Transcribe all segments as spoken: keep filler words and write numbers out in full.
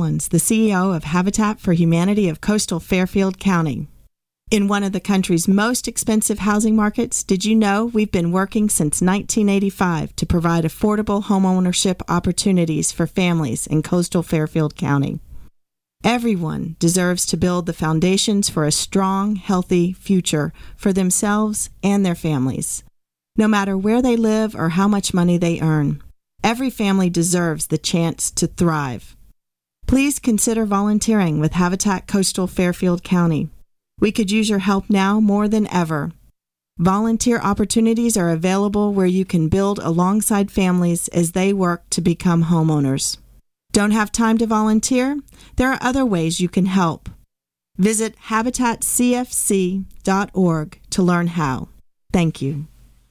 Collins, the C E O of Habitat for Humanity of Coastal Fairfield County. In one of the country's most expensive housing markets, did you know we've been working since nineteen eighty-five to provide affordable homeownership opportunities for families in coastal Fairfield County? Everyone deserves to build the foundations for a strong, healthy future for themselves and their families. No matter where they live or how much money they earn, every family deserves the chance to thrive. Please consider volunteering with Habitat Coastal Fairfield County. We could use your help now more than ever. Volunteer opportunities are available where you can build alongside families as they work to become homeowners. Don't have time to volunteer? There are other ways you can help. Visit habitat c f c dot org to learn how. Thank you.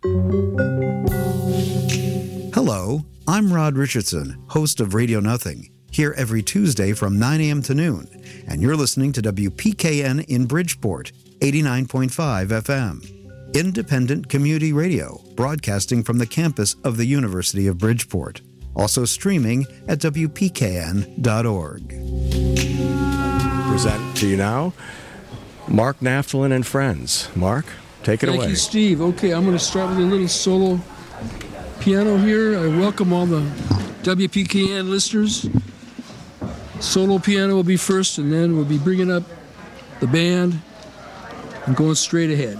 Hello, I'm Rod Richardson, host of Radio Nothing, here every Tuesday from nine a.m. to noon, and you're listening to W P K N in Bridgeport, eighty-nine point five F M. Independent community radio, broadcasting from the campus of the University of Bridgeport. Also streaming at w p k n dot org. Present to you now, Mark Naftalin and Friends. Mark, take it Thank away. Thank you, Steve. Okay, I'm going to start with a little solo piano here. I welcome all the W P K N listeners. Solo piano will be first, and then we'll be bringing up the band and going straight ahead.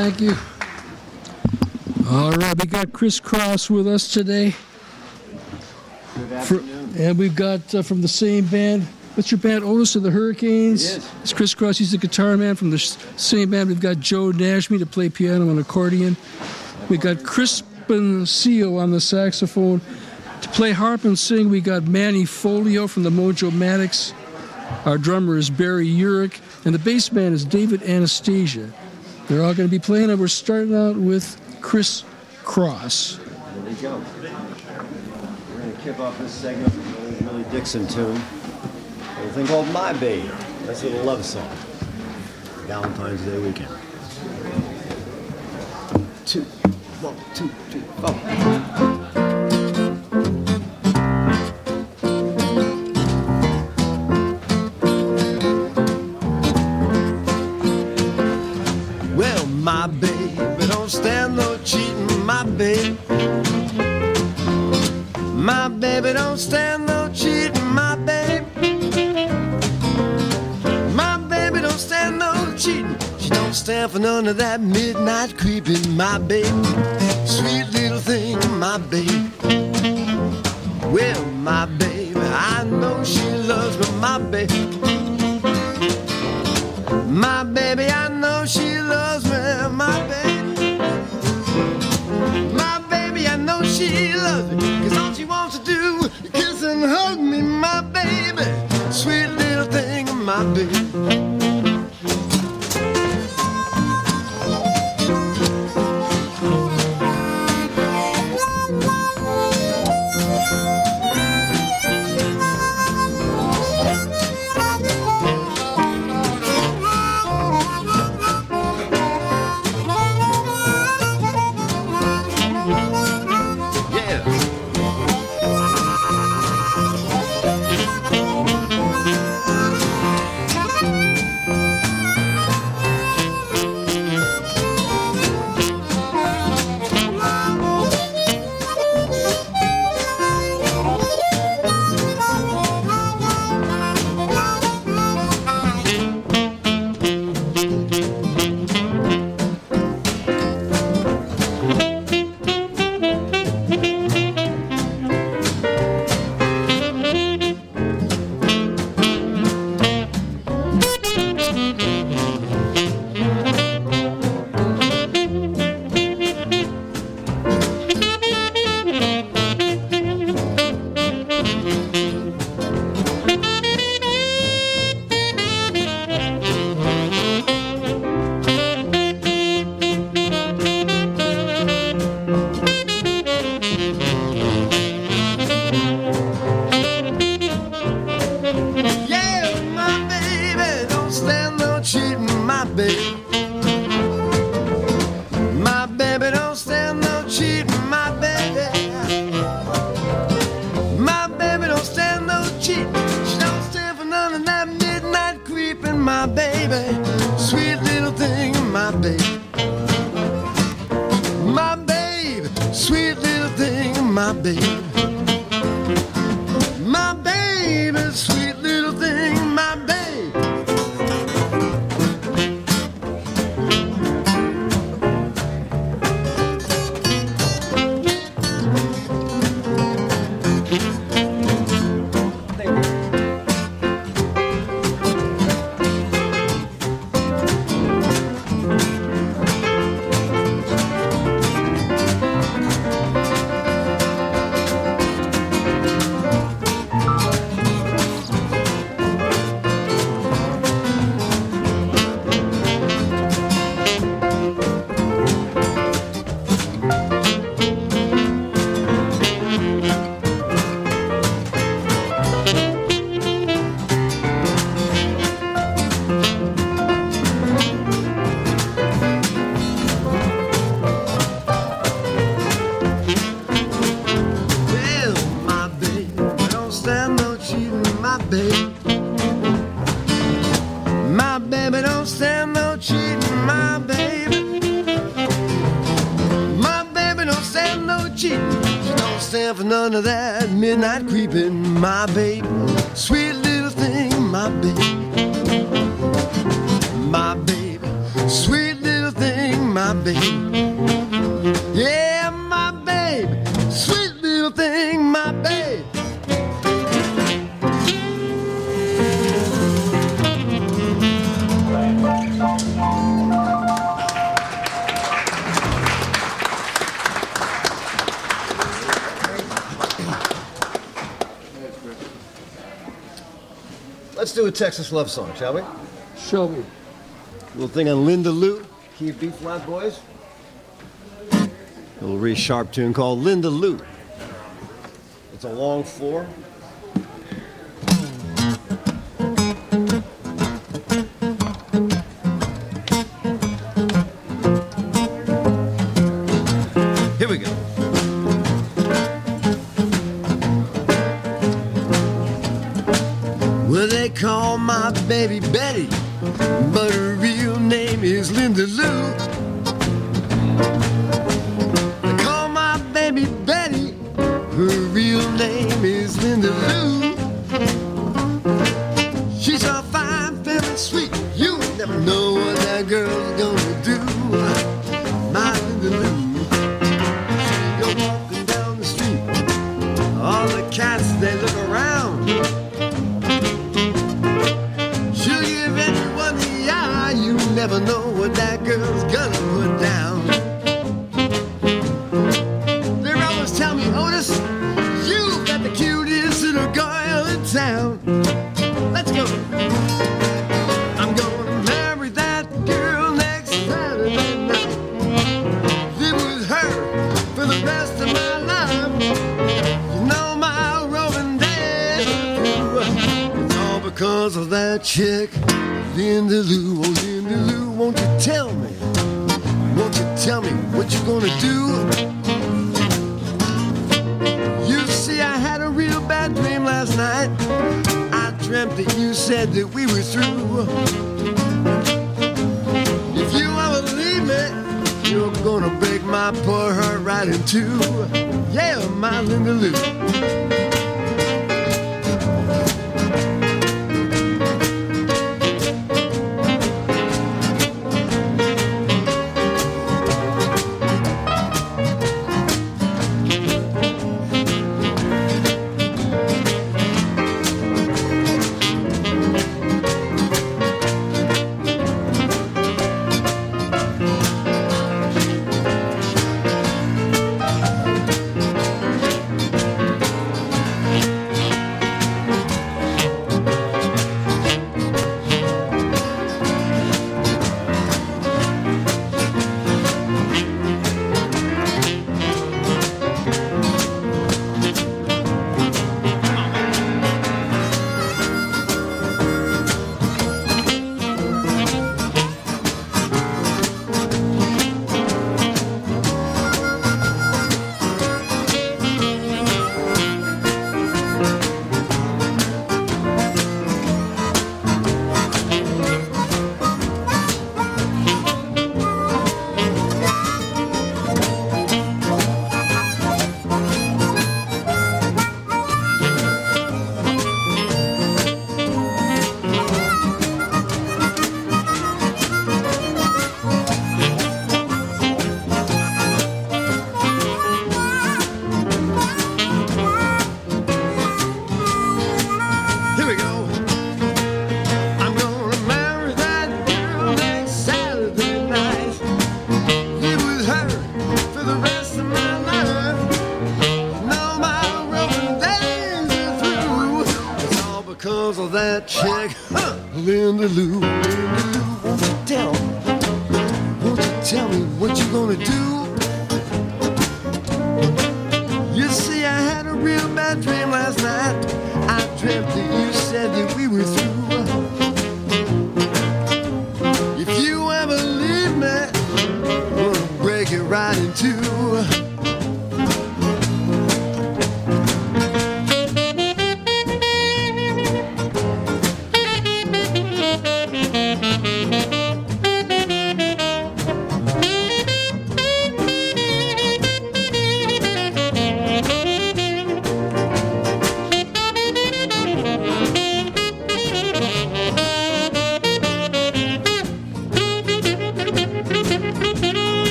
Thank you. All right, we got Chris Cross with us today. Good afternoon. For, and we've got uh, from the same band. What's your band? Otis of the Hurricanes. It is. It's Chris Cross. He's the guitar man from the same band. We've got Joe Nashme to play piano and accordion. We got Crispin Seal on the saxophone. To play harp and sing, we got Manny Folio from the Mojo Maddox. Our drummer is Barry Urich, and the bass man is David Anastasia. They're all going to be playing, and we're starting out with Chris Cross. There we go. We're going to kick off this segment with an old Willie Dixon tune. A little thing called My Babe. That's a little love song. Valentine's Day weekend. Two, one, two, three, four. My baby don't stand no cheating, my baby. My baby don't stand no cheating, my baby. My baby don't stand no cheating. She don't stand for none of that midnight creeping, my baby. Sweet little thing, my baby. Well, my baby, I know she loves me, my baby. My baby, I know she loves me, my baby. My baby, I know she loves me, 'cause all she wants to do is kiss and hug me, my baby. Sweet little thing, my baby. None of that midnight creeping, my baby. Sweet little thing, my baby. My baby. Sweet little thing, my my baby. Yeah, my baby, sweet little thing, my baby. Let's do a Texas love song, shall we? Shall we? Little thing on Linda Lou, key of B flat, boys. A little really sharp tune called Linda Lou. It's a long four. Here we go. Well, they call my baby Betty, but her real name is Linda Lou. They call my baby Betty, her real name is Linda Lou. She's so fine, very sweet, you never know what that girl's gonna do. My Linda Lou. She go walking down the street, all the cats, they look around. You never know what that girl's gonna put down. They always tell me, Otis, you got the cutest little girl in town. Let's go. I'm gonna marry that girl next Saturday night. Live with her for the rest of my life. You know my roving days are through. It's all because of that chick, Linda Lou. Oh, Linda Lou, won't you tell me? Won't you tell me what you gonna do? You see, I had a real bad dream last night. I dreamt that you said that we were through. If you ever leave me, you're gonna break my poor heart right in two. Yeah, my Linda Lou. That chick, huh? Linda Lou, Linda Lou, won't you tell me, won't you tell me what you gonna do? You see, I had a real bad dream last night. I dreamt that you said that we were through. If you ever leave me, I'm gonna break it right in two.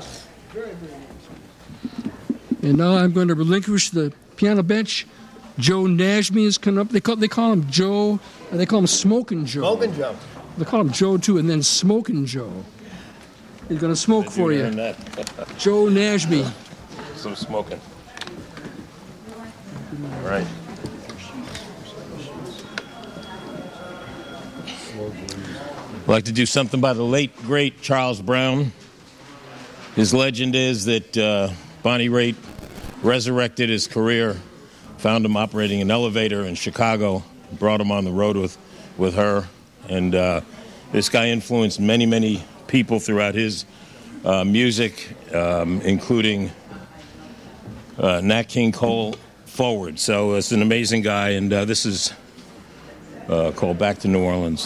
Yes, very, very nice. And now I'm going to relinquish the piano bench. Joe Najmi is coming up. They call they call him Joe. They call him Smoking Joe. Smoking Joe. They call him Joe too, and then Smoking Joe. He's going to smoke for you. Joe Najmi. Some smoking. All right. I'd like to do something by the late, great Charles Brown. His legend is that uh, Bonnie Raitt resurrected his career, found him operating an elevator in Chicago, brought him on the road with, with her. And uh, this guy influenced many, many people throughout his uh, music, um, including uh, Nat King Cole forward. So it's an amazing guy, and uh, this is uh, called Back to New Orleans.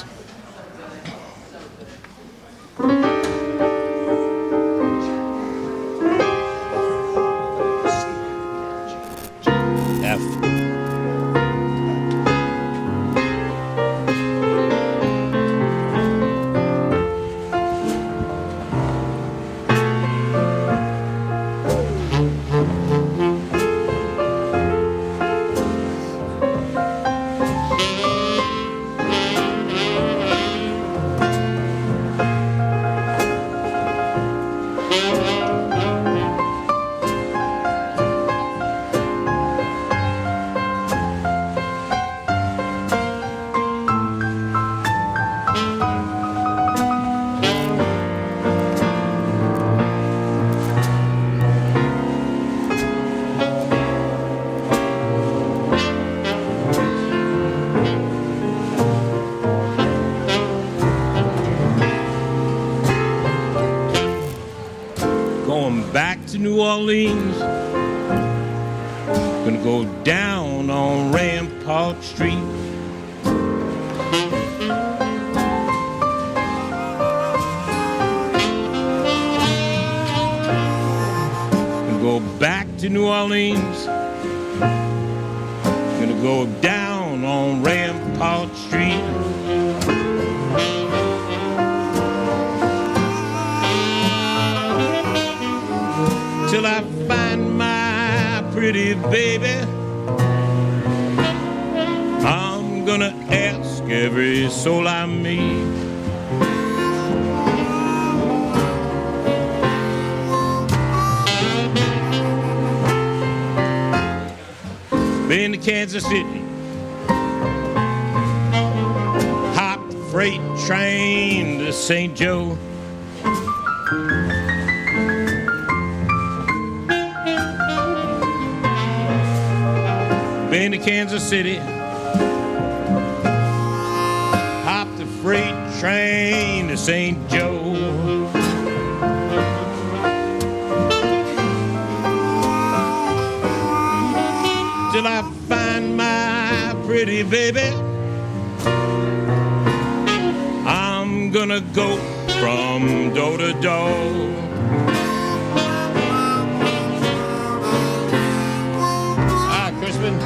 New Orleans, gonna go down on Rampart Street. Gonna go back to New Orleans, gonna go down on Rampart Street. Till I find my pretty baby, I'm gonna ask every soul I meet. Been to Kansas City, hopped the freight train to Saint Joe. Been to Kansas City, hopped the freight train to Saint Joe. Till I find my pretty baby, I'm gonna go from door to door. Ah, Crispin.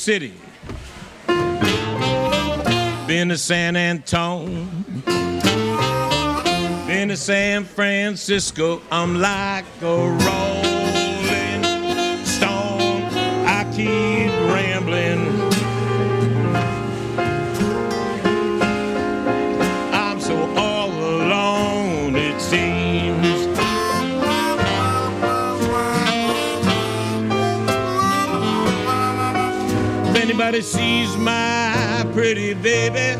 City, been to San Antonio, been to San Francisco. I'm like a rolling stone, I keep rambling. I'm so all alone, it seems. If anybody sees my pretty baby,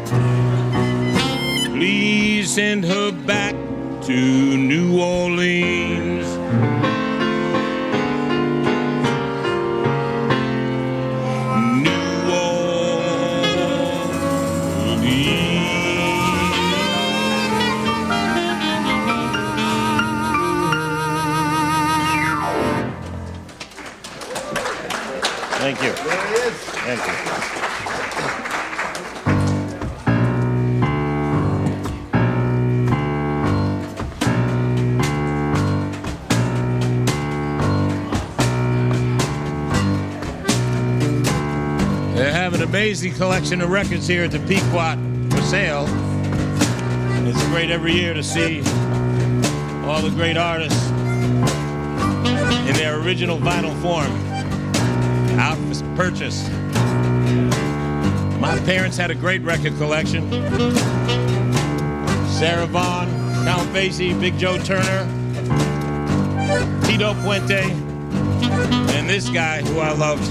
please send her back to New Orleans. New Orleans. Thank you. There he is. Thank you. They have an amazing collection of records here at the Pequot for sale. It's great every year to see all the great artists in their original vinyl form out for purchase. My parents had a great record collection. Sarah Vaughan, Count Basie, Big Joe Turner, Tito Puente, and this guy who I loved.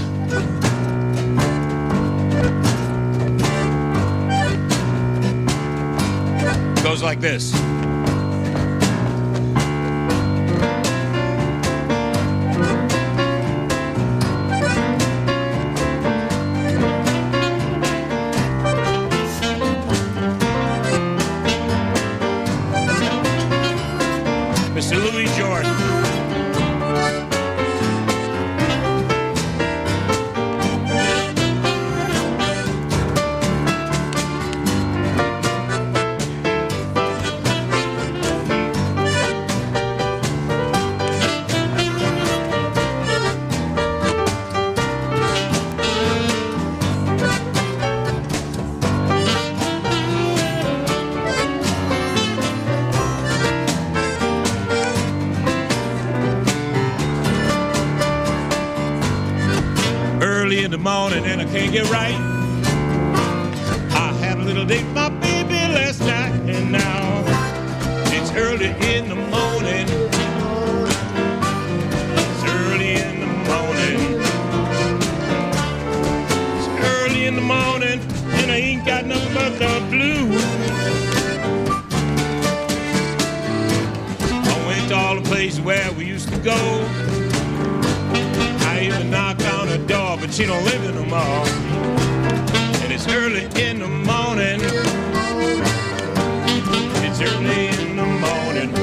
Goes like this. Mister Louis Jordan. In the morning and I can't get right. I had a little date with my baby last night, and now it's early in the morning. It's early in the morning. It's early in the morning and I ain't got nothing but the blues. I went to all the places where we used to go. I even knocked on her door, but she don't live in the mall. And it's early in the morning. It's early in the morning.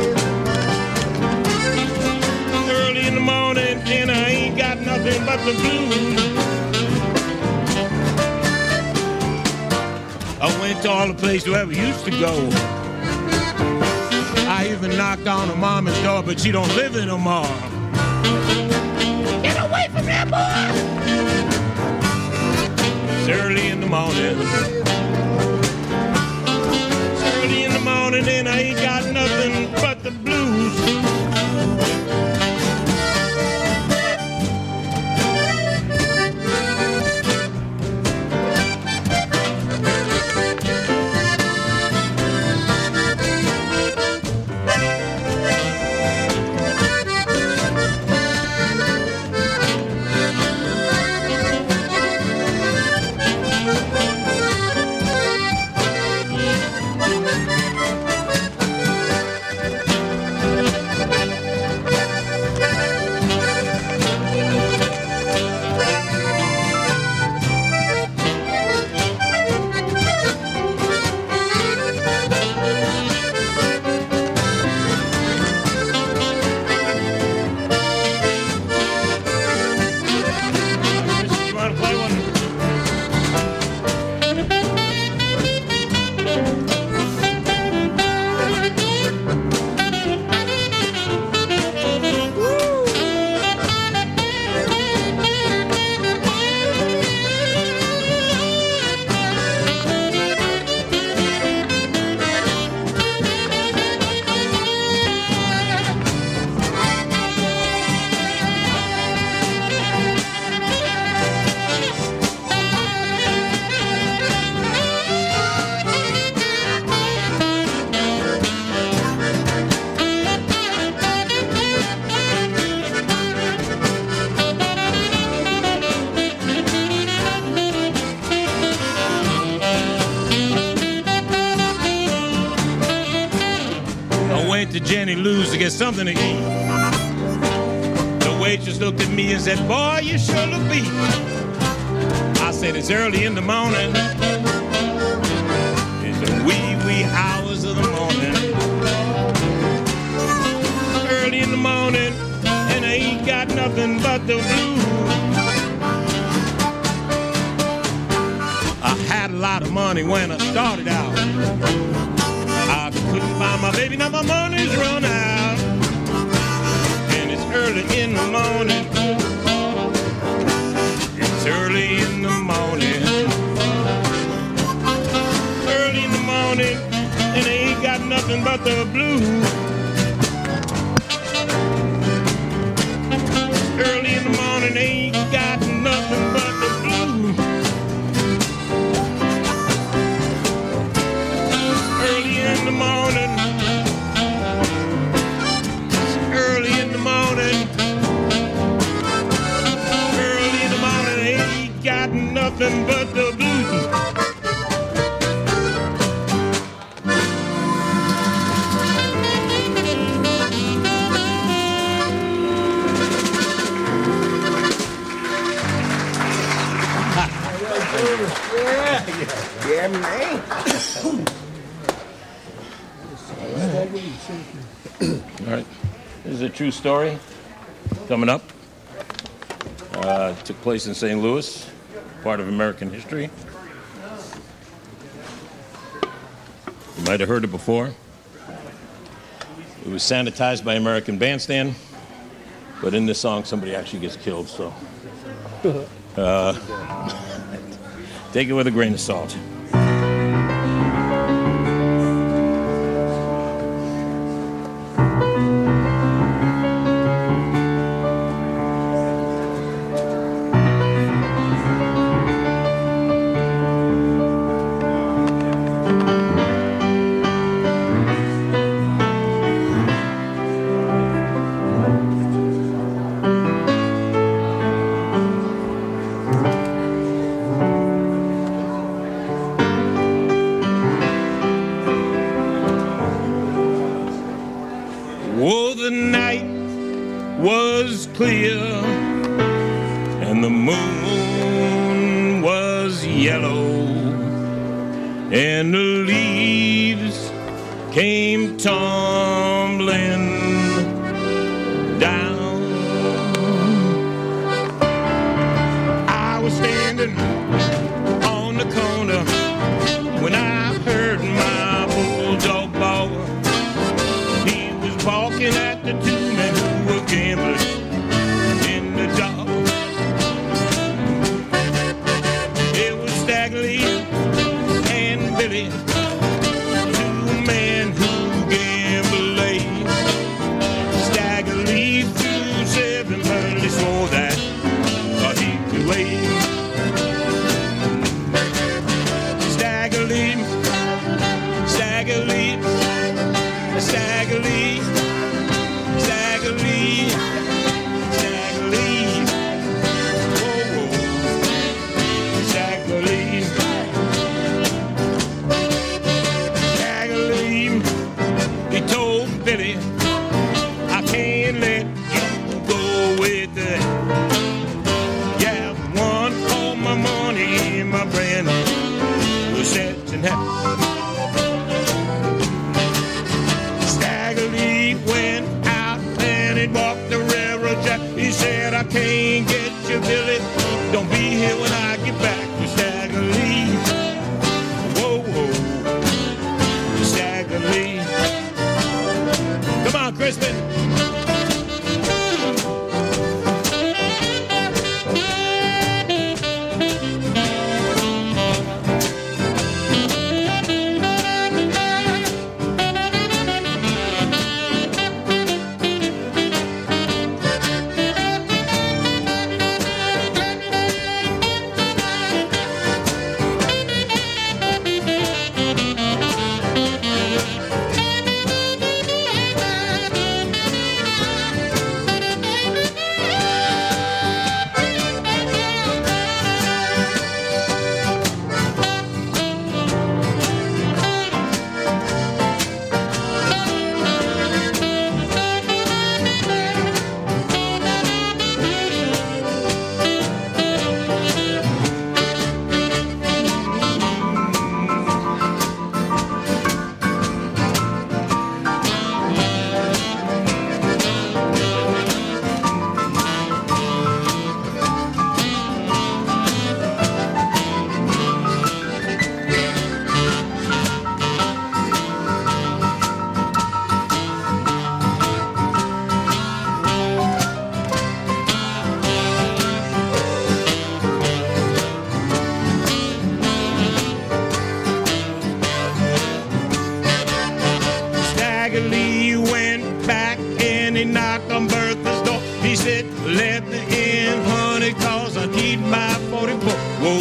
Early in the morning, and I ain't got nothing but the blues. I went to all the places where we used to go. I even knocked on her mama's door, but she don't live in the mall. Get away from that boy! It's early in the morning. It's early in the morning and I ain't got nothing but the blues. Jenny Lou's to get something to eat. The waitress looked at me and said, boy, you sure look beat. I said, it's early in the morning. It's the wee, wee hours of the morning. Early in the morning, and I ain't got nothing but the blues. I had a lot of money when I started out. I couldn't buy my baby, now my money's run out. And it's early in the morning. It's early in the morning. Early in the morning, and I ain't got nothing but the blues. Early in the morning, ain't got nothing but the blues. Early in the morning, early in the morning, early in the morning, ain't got nothing but the blues. Yeah, yeah, man. All right. This is a true story coming up. Uh, it took place in Saint Louis, part of American history. You might have heard it before. It was sanitized by American Bandstand, but in this song, somebody actually gets killed, so uh, take it with a grain of salt. Oh, the night was clear and the moon was yellow and the leaves came tumbling down. I was standing on the corner when I heard my bulldog bawl. Balking at the two men who were gambling in the dark. It was Stagger Lee and Billy, two men who gambled late. Stagger Lee threw seven, but he swore that uh, he could wait. Stagger Lee, Stagger Lee, Stagger Lee. Stagger Lee, Stagger Lee, oh, oh, Stagger Lee, Stagger Lee. He told Billy, I can't let you go with it. Yeah, one all my money, my brand was set in heaven. Stagger Lee went and he walked the railroad track. He said, I can't get you, Billy. Don't be here when I get back to Stagger Lee. Whoa, whoa, Stagger Lee. Come on, Crispin.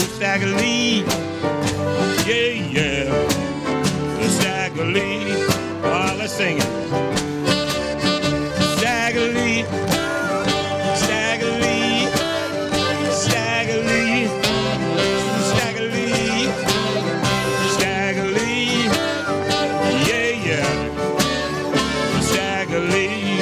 Stagger Lee. Yeah, yeah. The Stagger Lee. Oh, let's sing it. Stagger Lee. Stagger Lee. Stagger Lee. Stagger Lee. Stagger Lee. Yeah, yeah. Stagger Lee.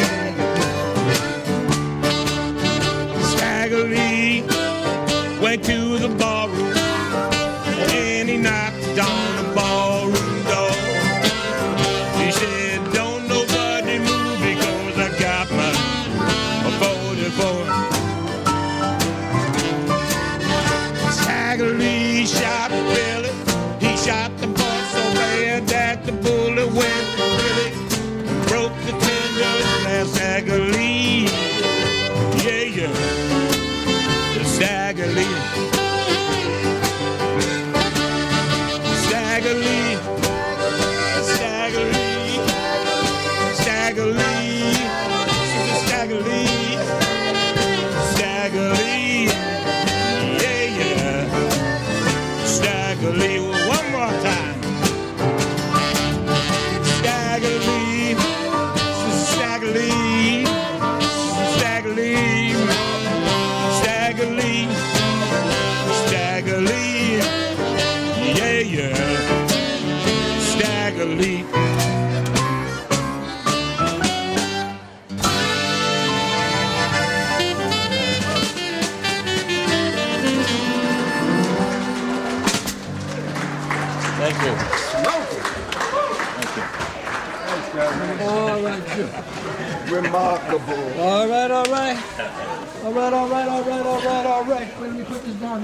Stagger Lee went to the ballroom and he knocked on the ballroom door. He said, don't nobody move because I got my forty-four. Stagger Lee shot Billy. He shot the boy so bad that the bullet went really broke the tendons. Last Stagger Lee. Yeah, yeah. The Stagger Lee. Stagger Lee. Stagger Lee. Stagger Lee. Stagger Lee. Stagger Lee. Yeah, yeah. Stagger Lee. One more time. Stagger Lee. Stagger Lee. Stagger Lee. Stagger Lee. Stagger Lee. Yeah, yeah. Stagger Lee. Thank you. All right, Jim. Remarkable. All right, all right. All right, all right, all right, all right, all right. Let me put this down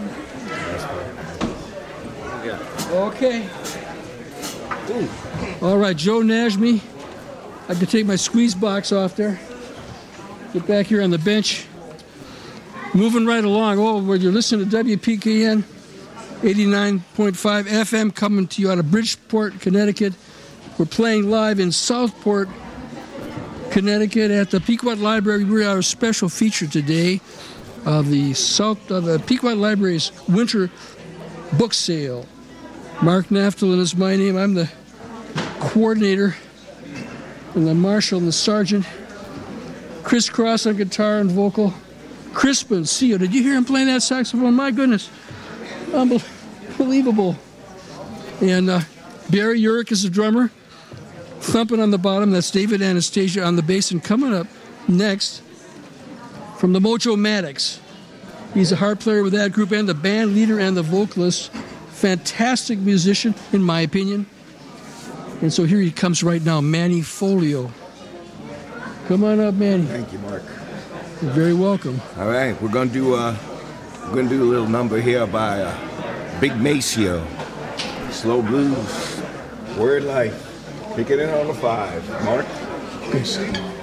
here. Okay. Ooh. All right, Joe Najmi. I can take my squeeze box off there. Get back here on the bench. Moving right along. Oh, where you're listening to W P K N eighty-nine point five F M coming to you out of Bridgeport, Connecticut. We're playing live in Southport, Connecticut at the Pequot Library. We're our special feature today of the South of the Pequot Library's winter book sale. Mark Naftalin is my name. I'm the coordinator and the marshal and the sergeant. Chris Cross on guitar and vocal. Crispin, see you. Did you hear him playing that saxophone? My goodness. Unbelievable. And uh, Barry Urich is the drummer. Thumping on the bottom, that's David Anastasia on the bass. And coming up next, from the Mojo Maddox. He's a harp player with that group and the band leader and the vocalist. Fantastic musician, in my opinion. And so here he comes right now, Manny Folio. Come on up, Manny. Thank you, Mark. You're very welcome. All right, we're gonna do uh, we're gonna do a little number here by uh, Big Maceo. Slow blues, word life. Pick it in on the five, Mark. Yes.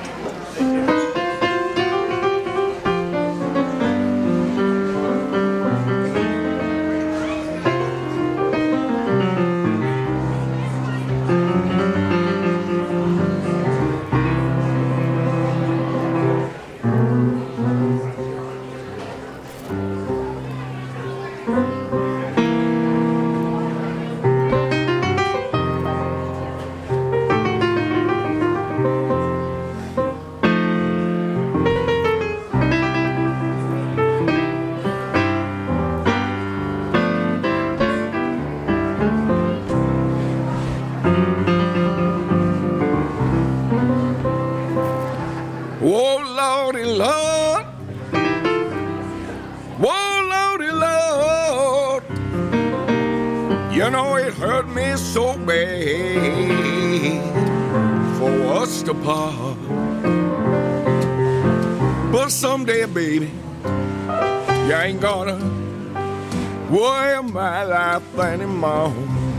Baby, you ain't gonna worry my life anymore.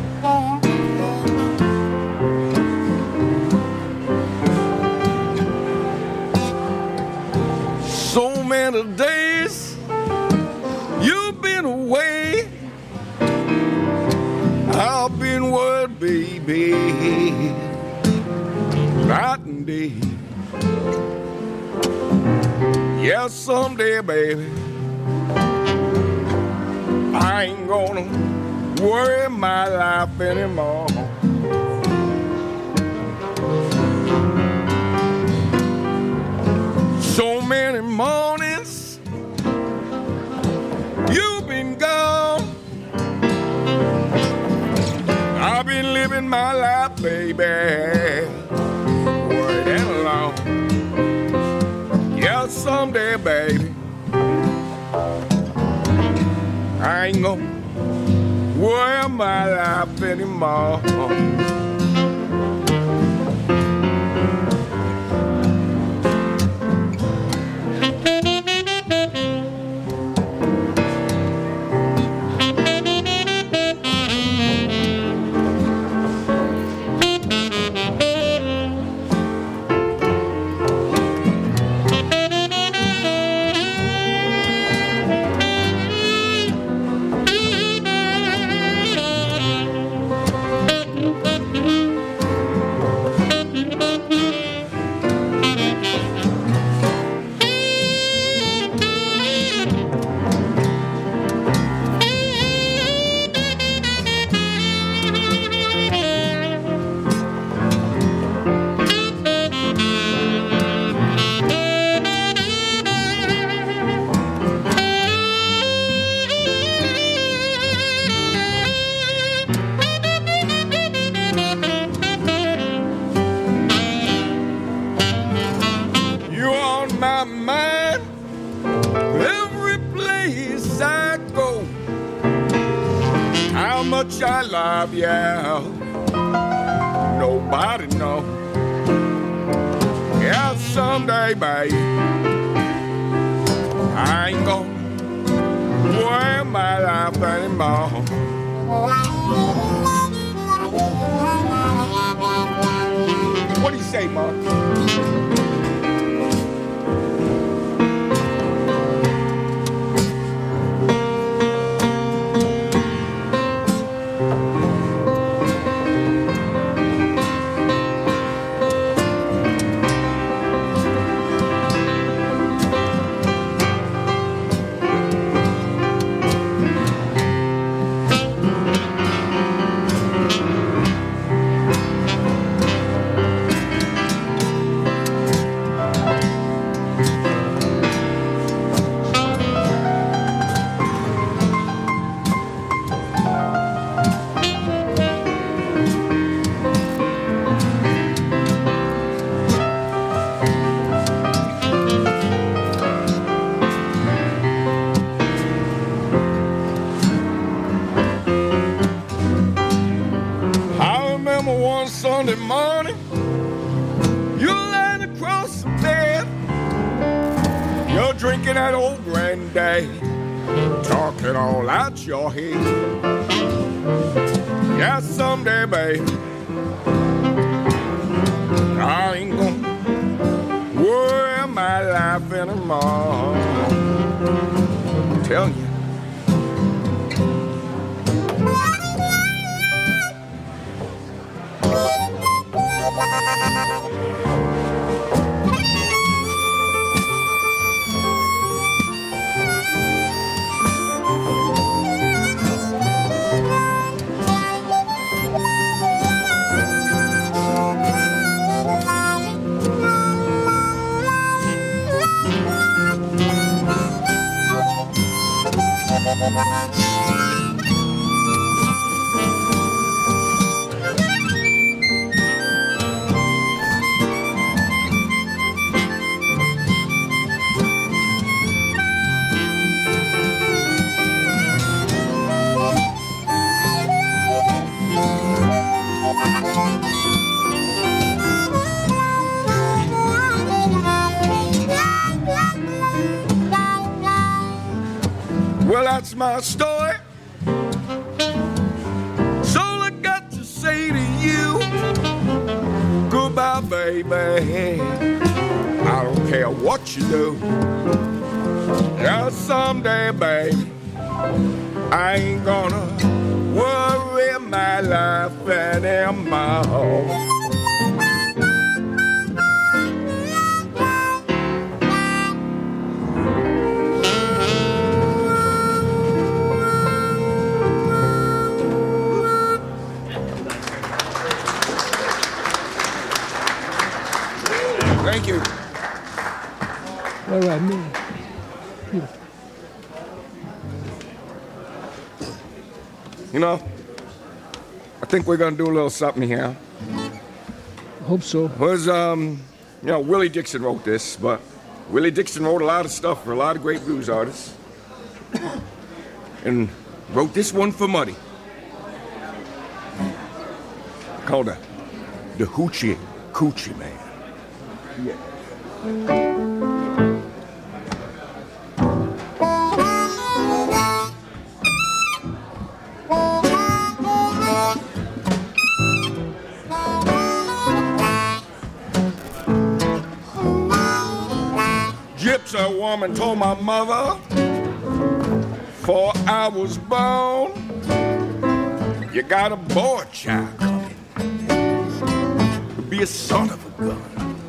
So many days you've been away, I've been worried, baby, night and day. Yeah, someday, baby, I ain't gonna worry my life anymore. So many mornings you've been gone. I've been living my life, baby, waiting alone. Yeah, someday, baby, I ain't gonna worry my life anymore. I love you, nobody know. Yeah, someday, babe, I ain't gonna worry my life anymore. What do you say, Mark? Sunday morning, you're lying across the bed. You're drinking that old granddad, talking all out your head. Yeah, someday, baby, I ain't gonna worry my life anymore. I'm telling you. Well, that's my story. So I got to say to you, goodbye, baby. I don't care what you do. Yeah, someday, baby, I ain't gonna worry my life anymore. Thank you. All right, man. Here. You know, I think we're gonna do a little something here. I hope so. Was um, you know, Willie Dixon wrote this, but Willie Dixon wrote a lot of stuff for a lot of great blues artists, and wrote this one for Muddy, called the, the Hoochie Coochie Man. Yeah. Gypsy woman told my mother, before I was born, you got a boy child coming, be a son of a gun.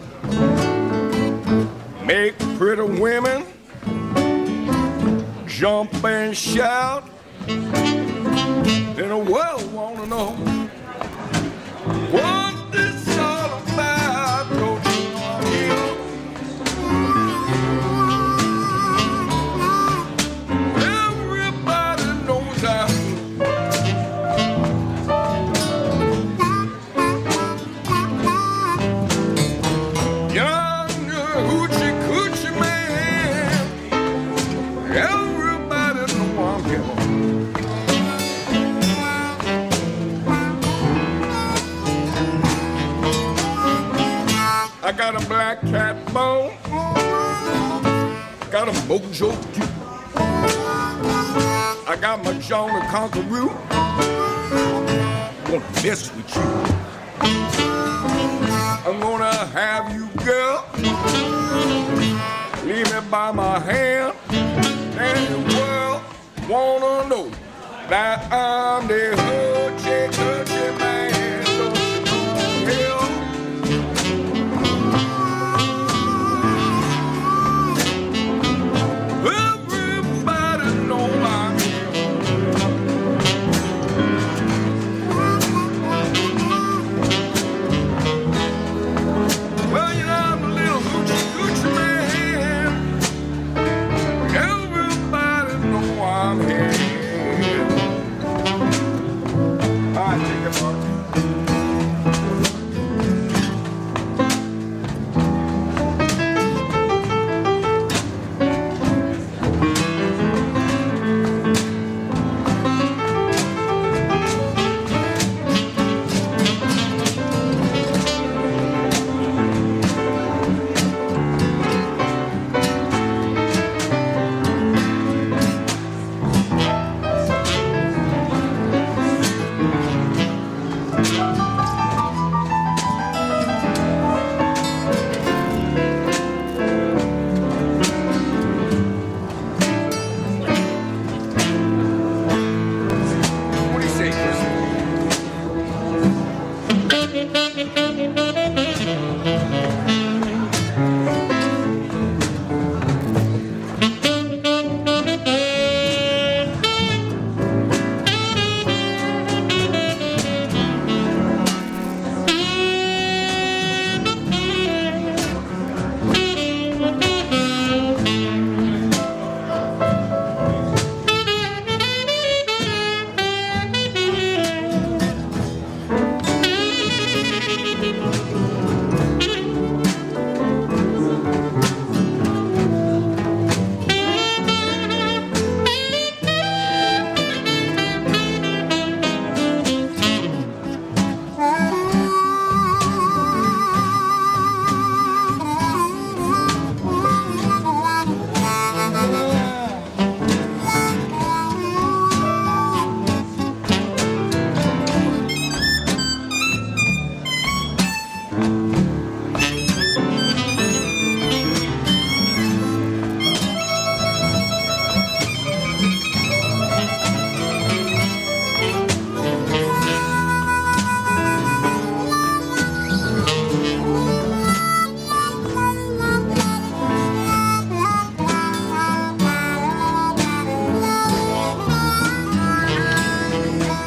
Make pretty women jump and shout, then the world wanna know what this all about. Don't you hear? Everybody knows I young hoochie coochie man. Everybody know I'm him. I got a black cat bone, got a mojo too. I got my John the Conqueror, gonna mess with you. I'm gonna have you, girl, leave me by my hand, and the world wanna know that I'm the hoochie coochie man. Don't you know, hell? Everybody know I'm here. Well, you know, I'm a little hoochie coochie man. Everybody know I'm here. All right, take it, Mark. What do you say, Chris?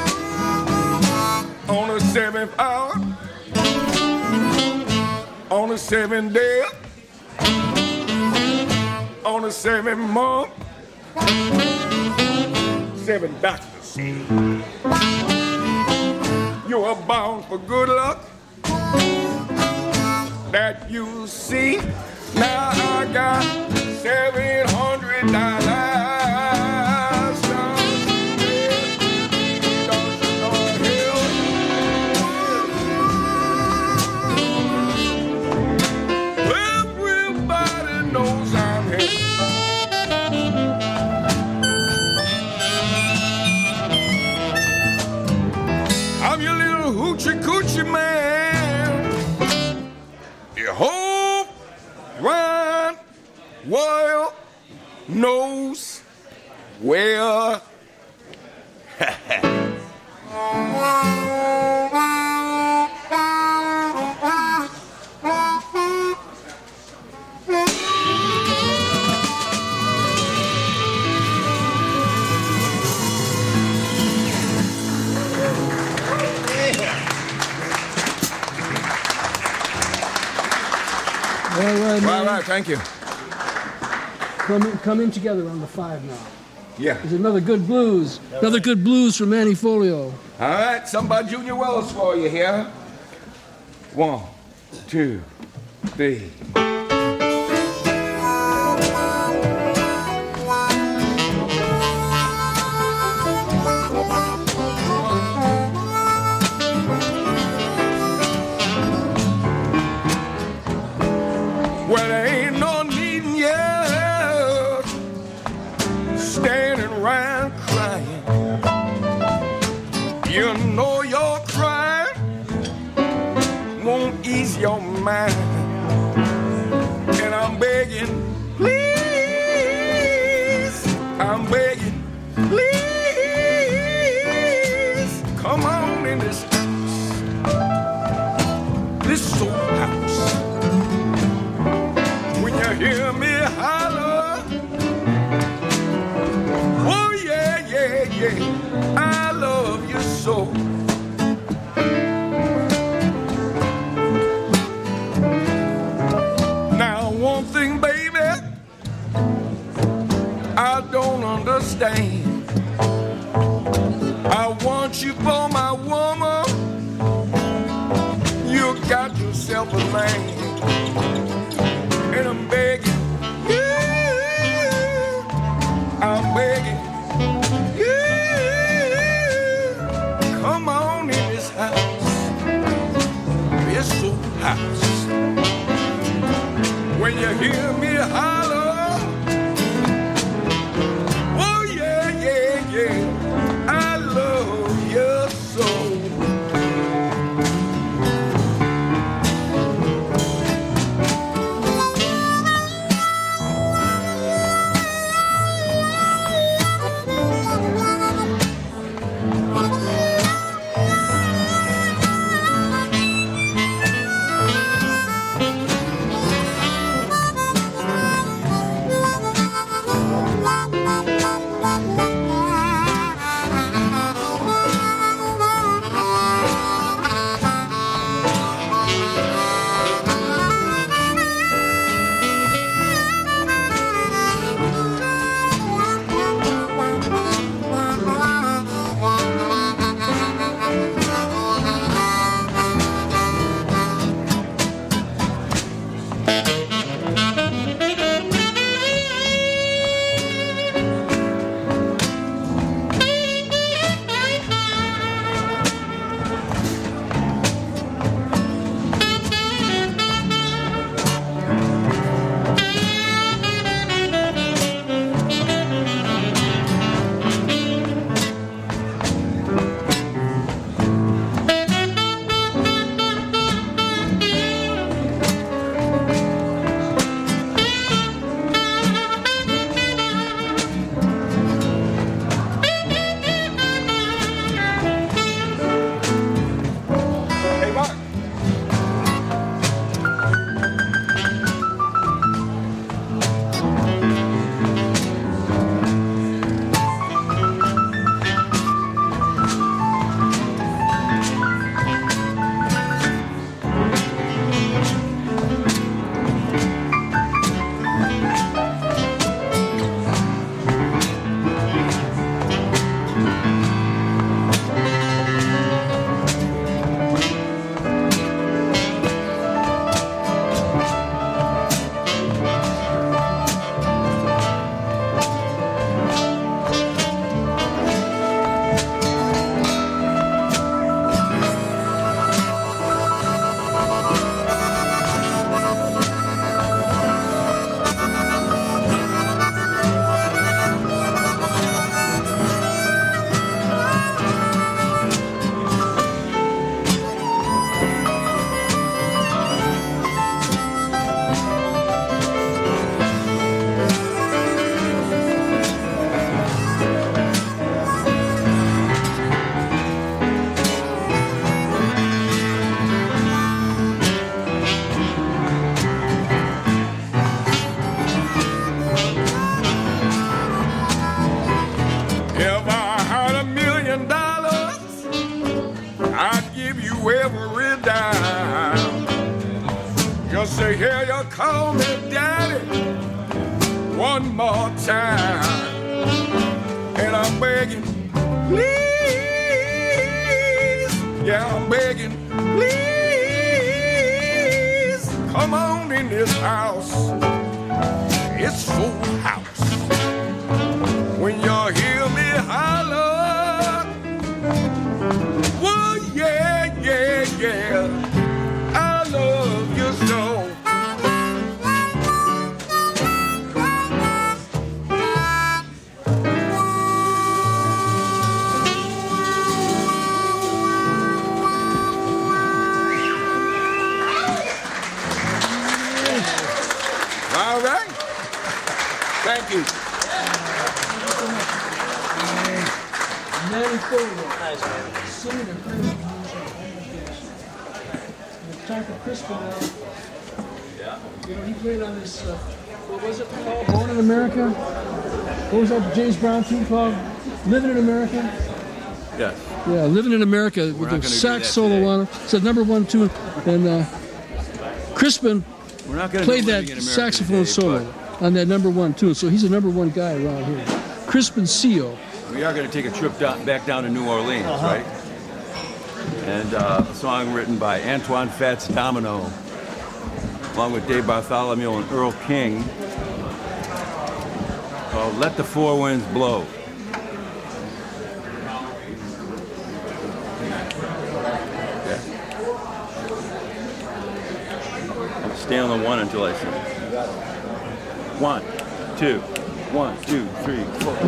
On the seventh hour, on the the seventh day, on the seventh month, seven doctors say you are bound for good luck that you see. Now I got seven hundred dollars. Hoochie coochie man, the whole wide world knows where. All right, man. All right, thank you. Come in, come in together on the five now. Yeah. There's another good blues. Another good blues from Manny Folio. All right, some by Junior Wells for you here. One, two, three. Well, there ain't no needin' you standing around crying. You know your crying won't ease your mind. And I'm begging, please, I'm begging, please, come on in this house, this old house. You hear me holler? Oh yeah, yeah, yeah, I love you so. Now one thing, baby, I don't understand. I want you for my woman. You got yourself a man. And I'm begging you, I'm begging you, come on in this house, this old house. When you hear me holler, oh yeah, yeah, yeah, I love you so. give you every dime. Just say, here you call me daddy one more time. And I'm begging, please, yeah, I'm begging, please, come on in this house. It's full house. When you hear me holler, well, yeah, yeah, yeah, I love you so. All right. Thank you. Time for Crispin now. You know, he played on this, uh, what was it called? Born in America? What was that James Brown tune called? Living in America? Yes. Yeah, Living in America We're with the sax solo on it. It's a number one tune. And uh, Crispin We're not gonna played do that Living in America saxophone today, solo on that number one tune. So he's a number one guy around here. Crispin Seal. We are going to take a trip down, back down to New Orleans, uh-huh. right? And uh, a song written by Antoine Fats Domino, along with Dave Bartholomew and Earl King, called Let the Four Winds Blow. Yeah. Stay on the one until I sing. One, two, one, two, three, four.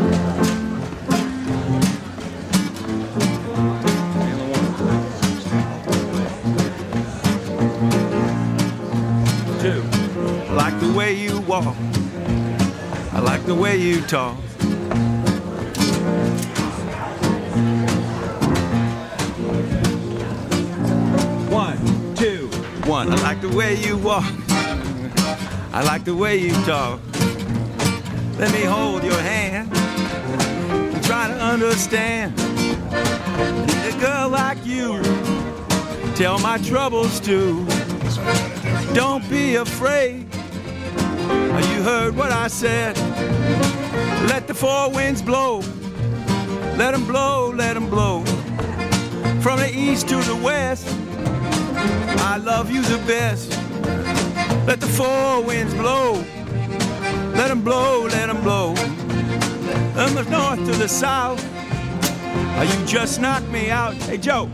I like the way you walk. I like the way you talk. One, two, one. I like the way you walk. I like the way you talk. Let me hold your hand and try to understand. A girl like you, tell my troubles to. Don't be afraid. You heard what I said. Let the four winds blow. Let them blow, let them blow. From the east to the west, I love you the best. Let the four winds blow. Let them blow, let them blow. From the north to the south, you just knocked me out. Hey, Joe.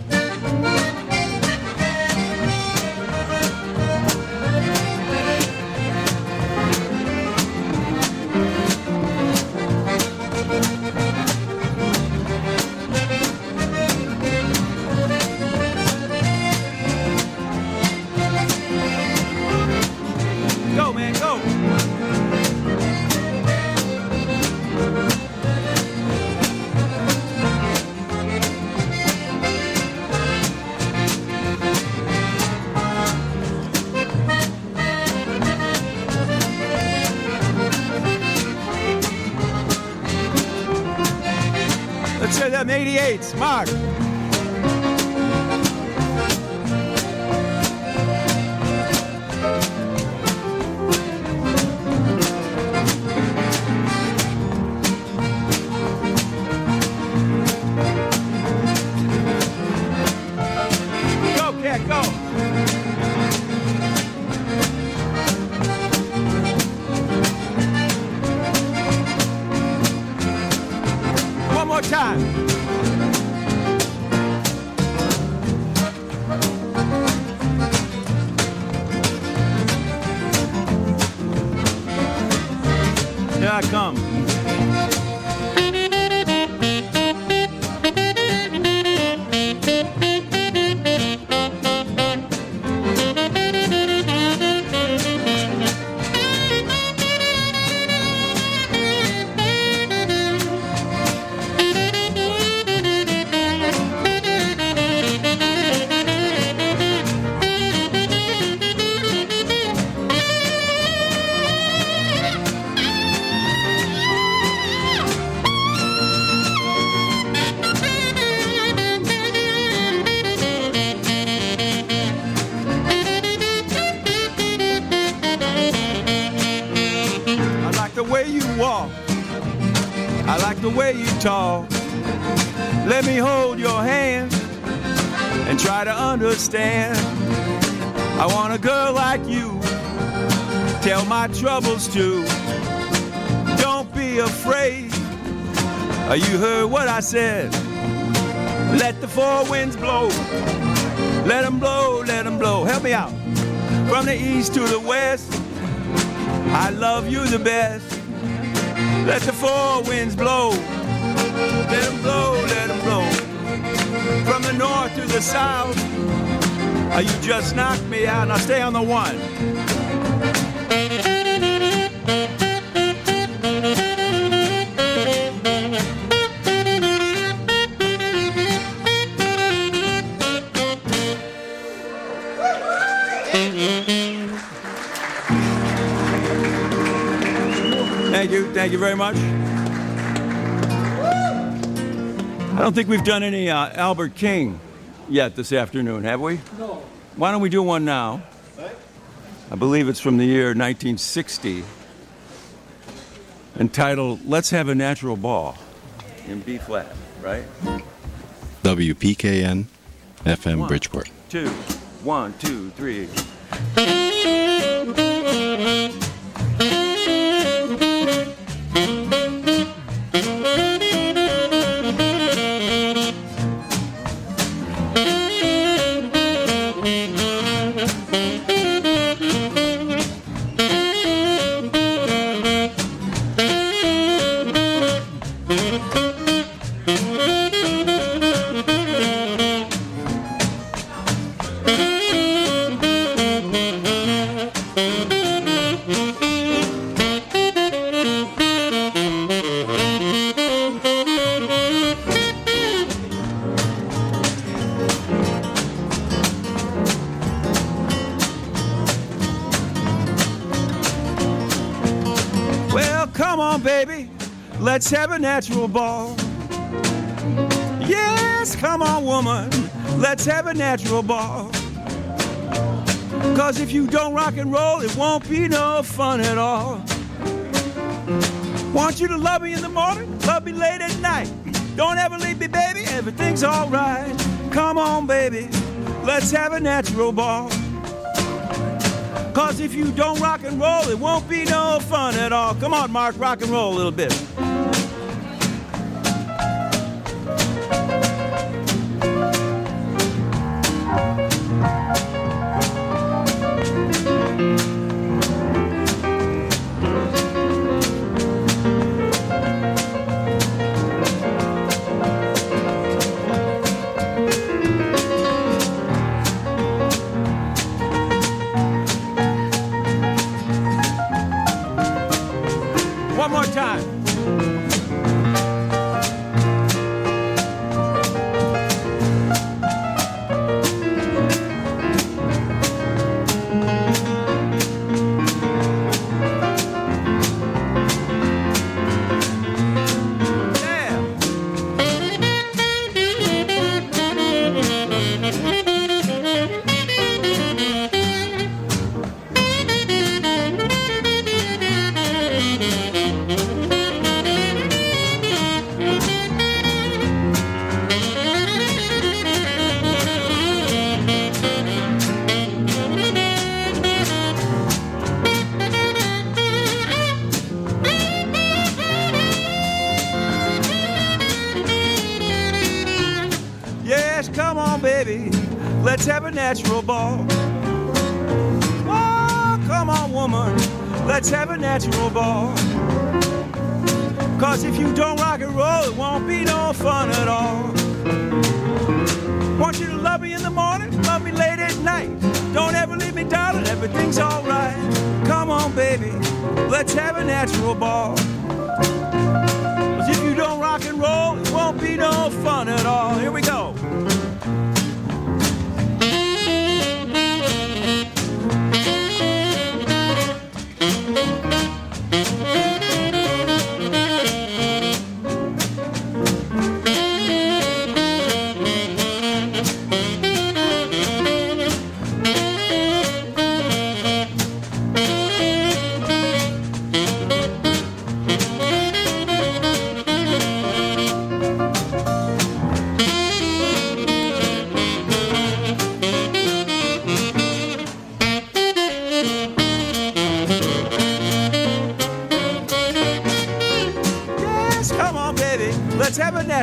eighty-eights, Mark. Go, cat, go. One more time. Here I come. the way you talk. Let me hold your hand and try to understand. I want a girl like you, tell my troubles to. Don't be afraid. You heard what I said. Let the four winds blow. Let them blow, let them blow. Help me out. From the east to the west, I love you the best. Let the four winds blow. Let them blow, let them blow. From the north to the south, oh, you just knocked me out. Now stay on the one. Thank you, thank you very much. I don't think we've done any uh, Albert King yet this afternoon, have we? No. Why don't we do one now? I believe it's from the year nineteen sixty, entitled Let's Have a Natural Ball, in B flat, right? W P K N F M One, Bridgeport. Two, one, two, three. Let's have a natural ball. Yes, come on, woman. Let's have a natural ball. Cause if you don't rock and roll, it won't be no fun at all. Want you to love me in the morning, love me late at night. Don't ever leave me, baby, everything's alright. Come on, baby, let's have a natural ball. Cause if you don't rock and roll, it won't be no fun at all. Come on, Mark, rock and roll a little bit. One more time. Let's have a natural ball. Oh, come on, woman. Let's have a natural ball. Cause if you don't rock and roll, it won't be no fun at all. Want you to love me in the morning, love me late at night. Don't ever leave me, darling, everything's alright. Come on, baby, let's have a natural ball. Cause if you don't rock and roll, it won't be no fun at all. Here we go.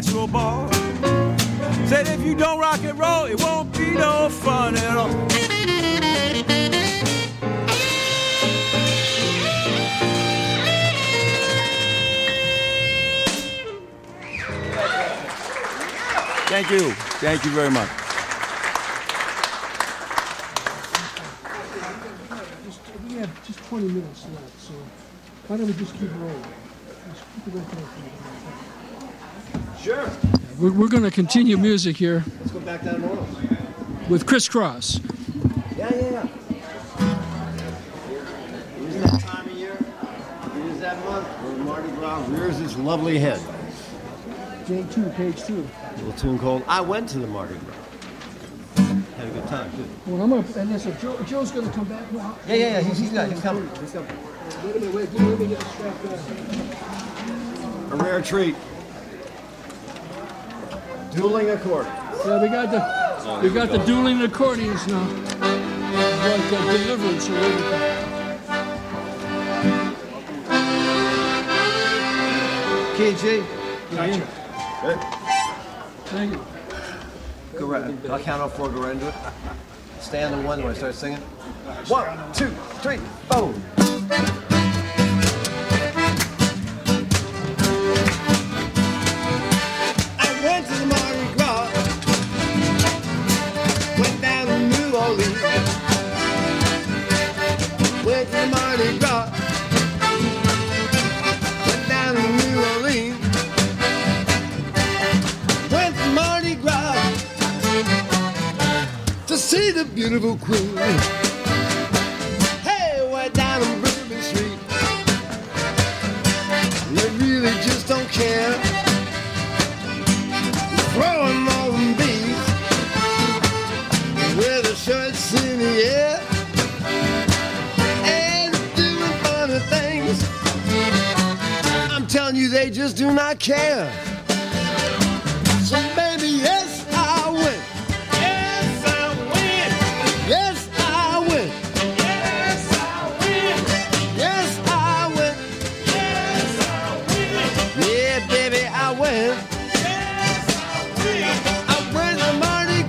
natural born. Said if you don't rock and roll, it won't be no fun at all. Thank you. Thank you very much. Just, we have just twenty minutes left, so why don't we just keep rolling? Just keep it okay. Sure. We're, we're going to continue music here Let's go back down to Orleans. with Criss Cross. Yeah, yeah, yeah. Here's that time of year. Here's that month where Mardi Gras rears its lovely head. J two, page two. A little tune called I Went to the Mardi Gras. Had a good time, too. Well, I'm going to, and listen, Joe, Joe's going to come back now. Yeah, yeah, yeah. He's, he's, got, he's coming. He's coming. Wait a minute, wait, let me get the strap down. A rare treat. Dueling accordion. Yeah, we got the we got the dueling accordions now. Like uh, Deliverance or everything. Key G. Gotcha. Good. Thank you. Go right. I'll count off four. Go right into it. Stay on the one when I start singing. One, two, three, boom. I went to the Mardi Gras. Went down to New Orleans. Went to the Mardi Gras. Went down to New Orleans. Went to Mardi Gras to see the beautiful queen. Hey, went down on Bourbon Street. They really just don't care. Throwing all them beats with the shirts in the air and doing funny things. I'm telling you, they just do not care. So baby, yes, I win. Yes, I win. Yes, I win. Yes, I win. Yes, I win. Yes, I win. Yeah, baby, I win. Yes, I win. I went to Mardi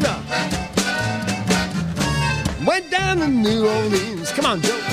Gras. Went down to New Orleans. Come on, Joe.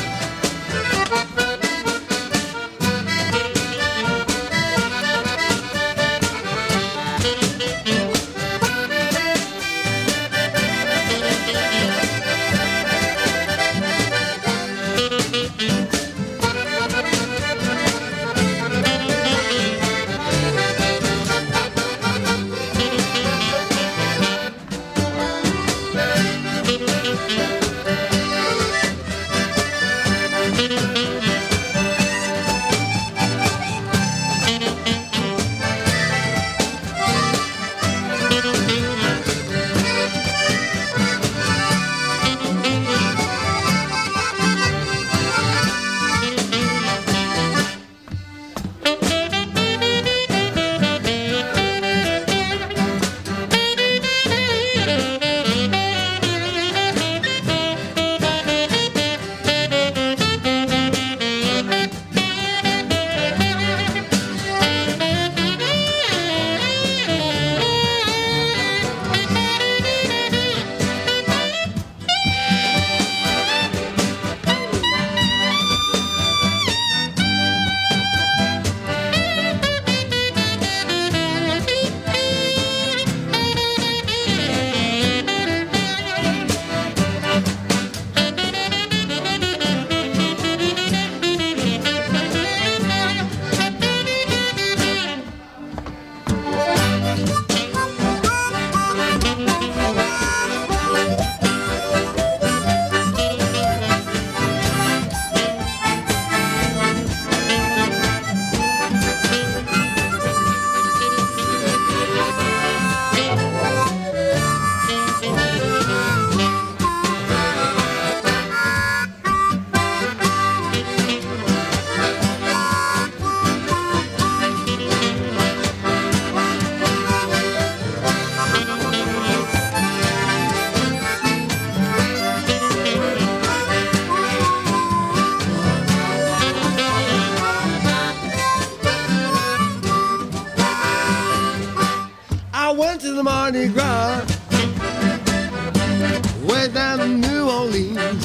way down in New Orleans.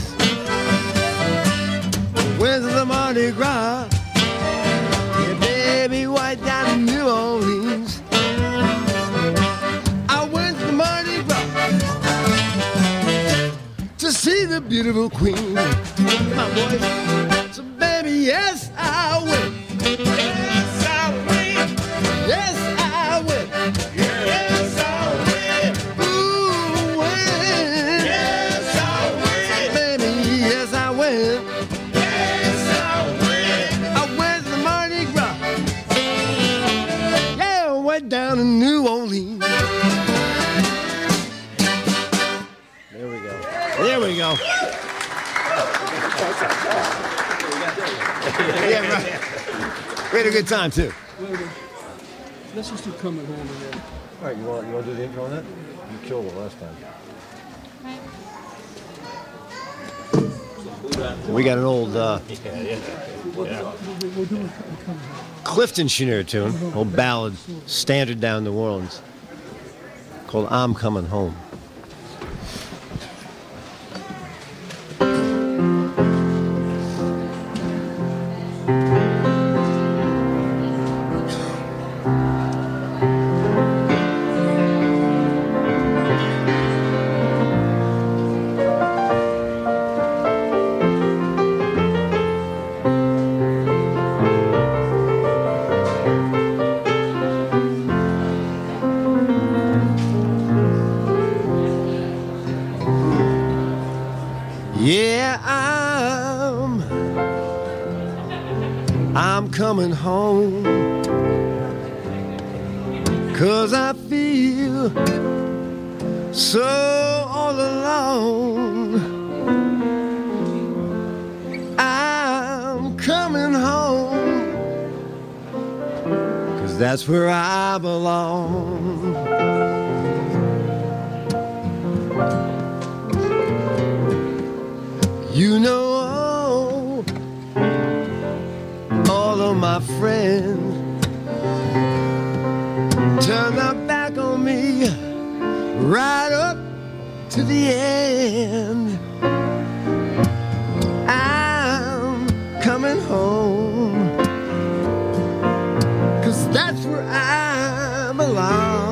Went to the Mardi Gras. Yeah, baby, way down in New Orleans. I went to the Mardi Gras to see the beautiful queen. My boy. So baby, yes, I went. Yes, I went. Yes, I went. Yes, I went. Ooh, went. Yes, I went. Baby, yes, I went. Yes, I went. I went to the Mardi Gras. Yeah, I went down to New Orleans. There we go. There we go. Yeah, right. We had a good time too. Let's just do Coming Home again. All right, you want you want to do the intro on that? You killed it last time. We got an old uh, Clifton Chenier tune, old ballad, standard down New Orleans, called "I'm Coming Home." Yeah, I'm, I'm coming home, 'cause I feel so all alone. I'm coming home, 'cause that's where I belong. You know, all of my friends turned their back on me right up to the end. I'm coming home, 'cause that's where I belong.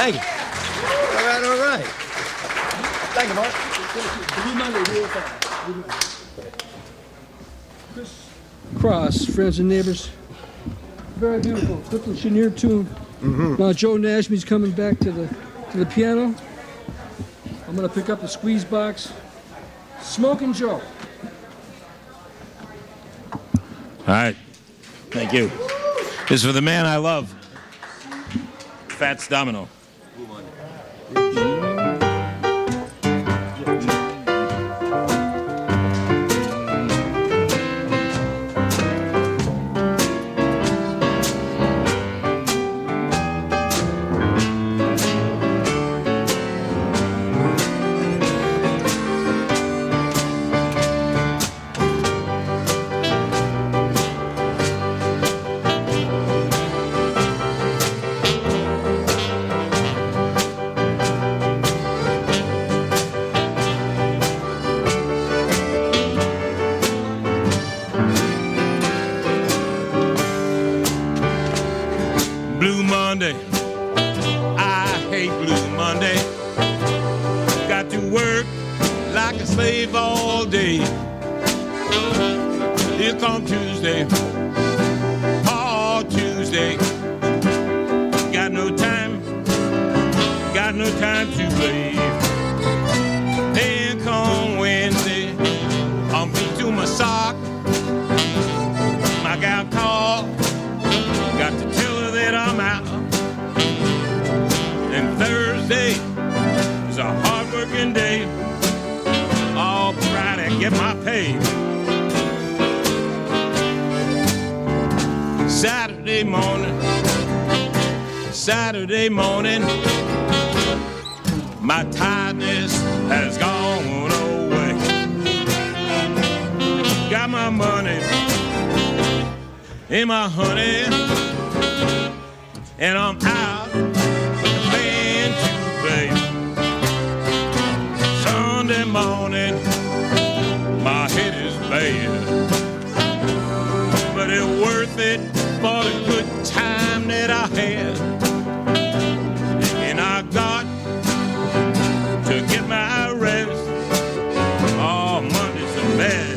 Thank you. All right, all right. Thank you, Mark. Chris Cross, friends and neighbors. Very beautiful. Clifton Chenier tune. Mm-hmm. Now Joe Nashme's coming back to the to the piano. I'm gonna pick up the squeeze box. Smoking Joe. All right. Thank you. This is for the man I love, Fats Domino. Blue Monday, I hate Blue Monday. Got to work like a slave all day. Here come Tuesday, oh Tuesday. Got no time, got no time to play. Then come Wednesday, I'm beat to my sock. My gal called, got to tell her that I'm out. And Thursday is a hard-working day. I'll try to get my pay. Saturday morning, Saturday morning, my tiredness has gone away. Got my money and my honey, and I'm out playing to play. Sunday morning, my head is bad, but it's worth it for the good time that I had. And I got to get my rest. Oh, Monday's the best.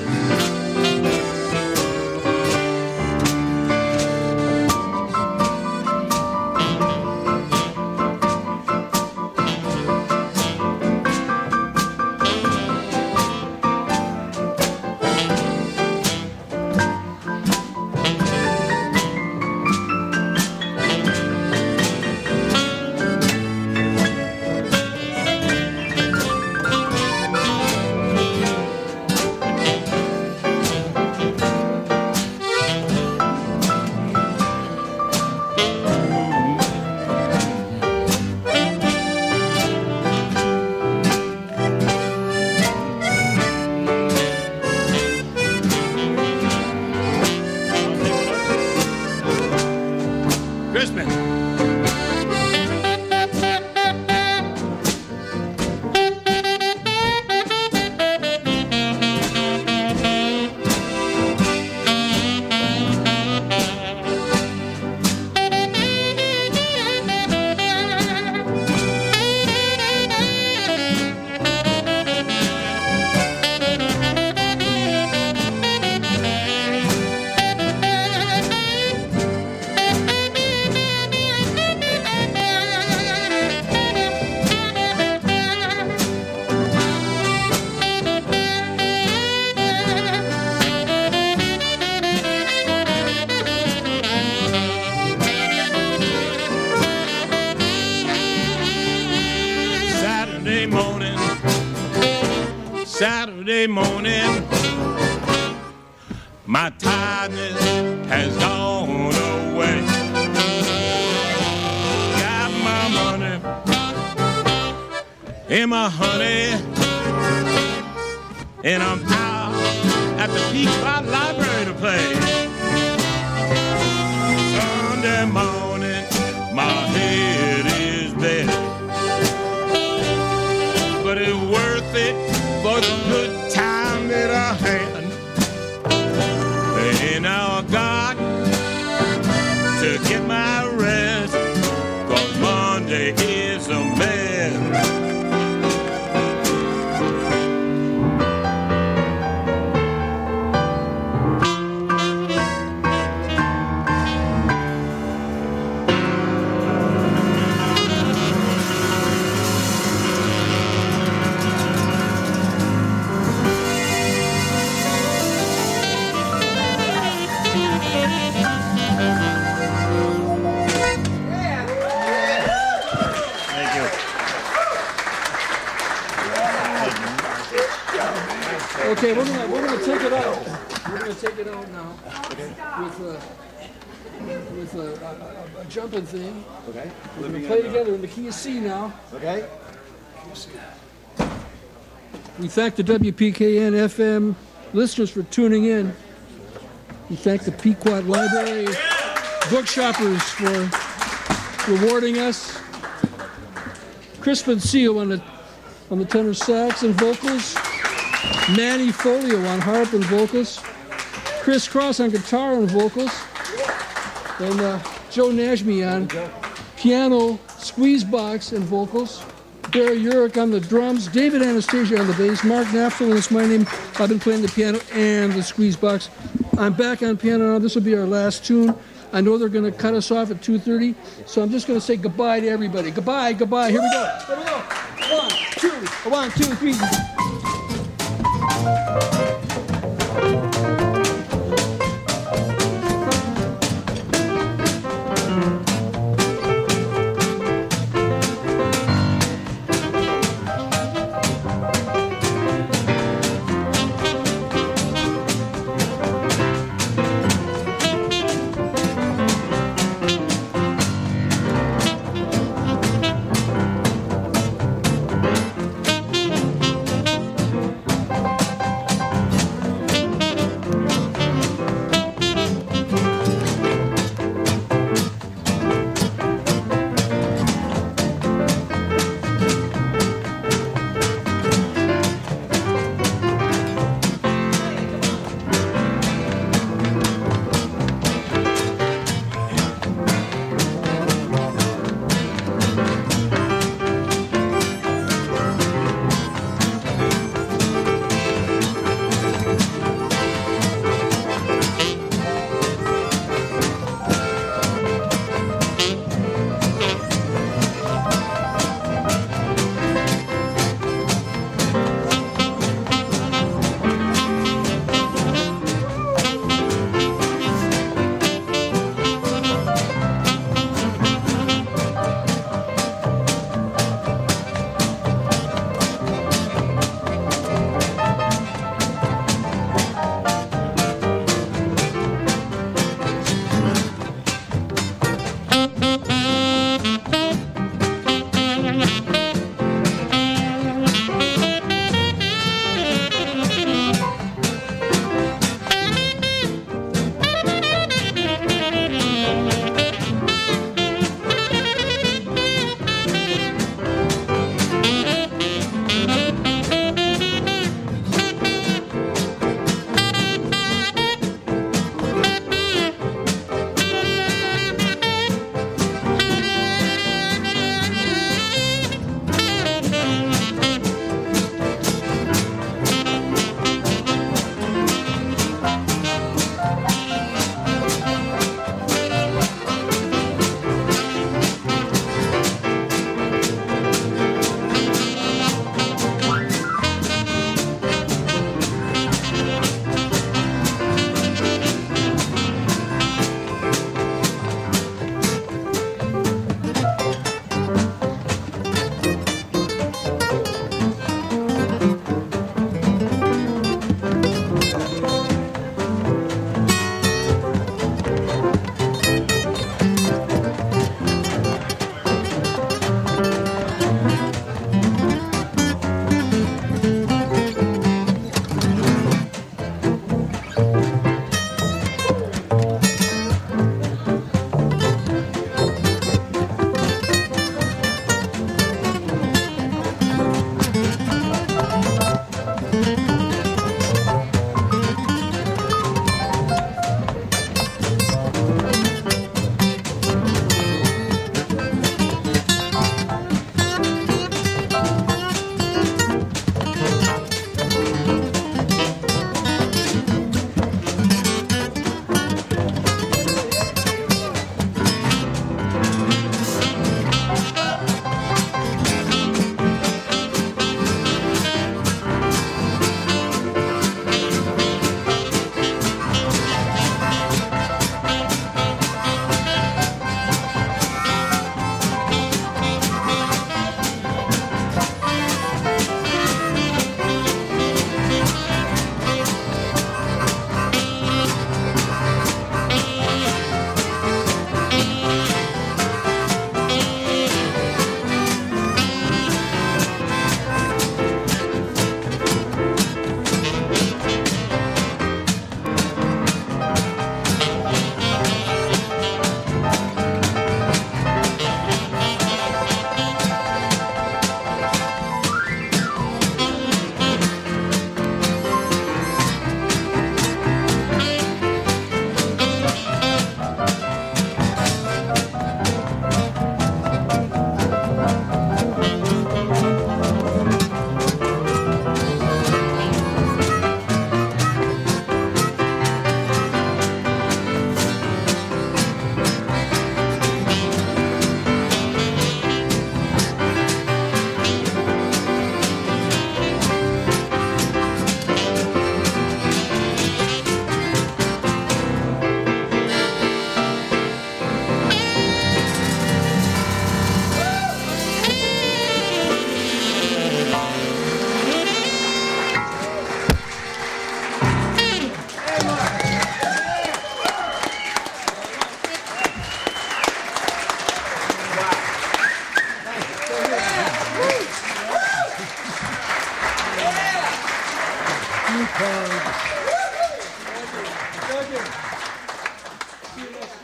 Saturday morning, my tiredness has gone away. Got my money and my honey, and I'm out at the Peach Spot Library to play. Sunday morning, my head is bad, but it's worth it for the good time that I had. And now I got to get my rest, 'cause Monday is Okay, we're gonna we're gonna take it out. We're gonna take it out now with uh, with a, a, a, a jumping thing. Okay. We're gonna play together in the key of C now. Okay. We thank the W P K N F M listeners for tuning in. We thank the Pequot Library bookshoppers for rewarding us. Crispin Seal on the on the tenor sax and vocals. Manny Folio on harp and vocals. Chris Cross on guitar and vocals. And uh, Joe Najmi on piano, squeeze box, and vocals. Barry Urich on the drums. David Anastasia on the bass. Mark Naftalin is my name. I've been playing the piano and the squeeze box. I'm back on piano now. This will be our last tune. I know they're going to cut us off at two thirty, so I'm just going to say goodbye to everybody. Goodbye, goodbye. Here we go. Here we go. One, two, one, two, three.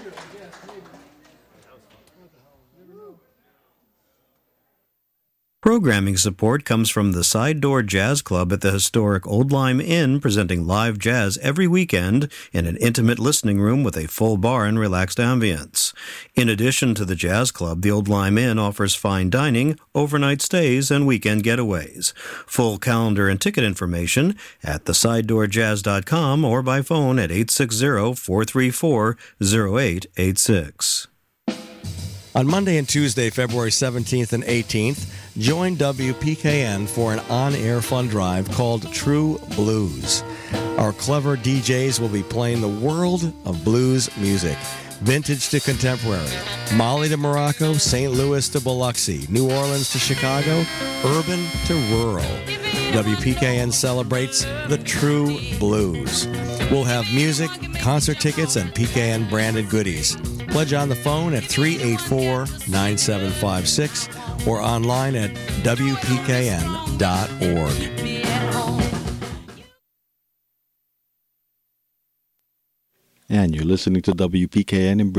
Programming support comes from the Side Door Jazz Club at the historic Old Lime Inn, presenting live jazz every weekend in an intimate listening room with a full bar and relaxed ambience. In addition to the Jazz Club, the Old Lime Inn offers fine dining, overnight stays, and weekend getaways. Full calendar and ticket information at the side door jazz dot com or by phone at eight six zero, four three four, zero eight eight six. On Monday and Tuesday, February seventeenth and eighteenth, join W P K N for an on-air fund drive called True Blues. Our clever D Js will be playing the world of blues music, vintage to contemporary, Mali to Morocco, Saint Louis to Biloxi, New Orleans to Chicago, urban to rural. W P K N celebrates the true blues. We'll have music, concert tickets, and P K N branded goodies. Pledge on the phone at three eight four, nine seven five six or online at W P K N dot org. And you're listening to W P K N in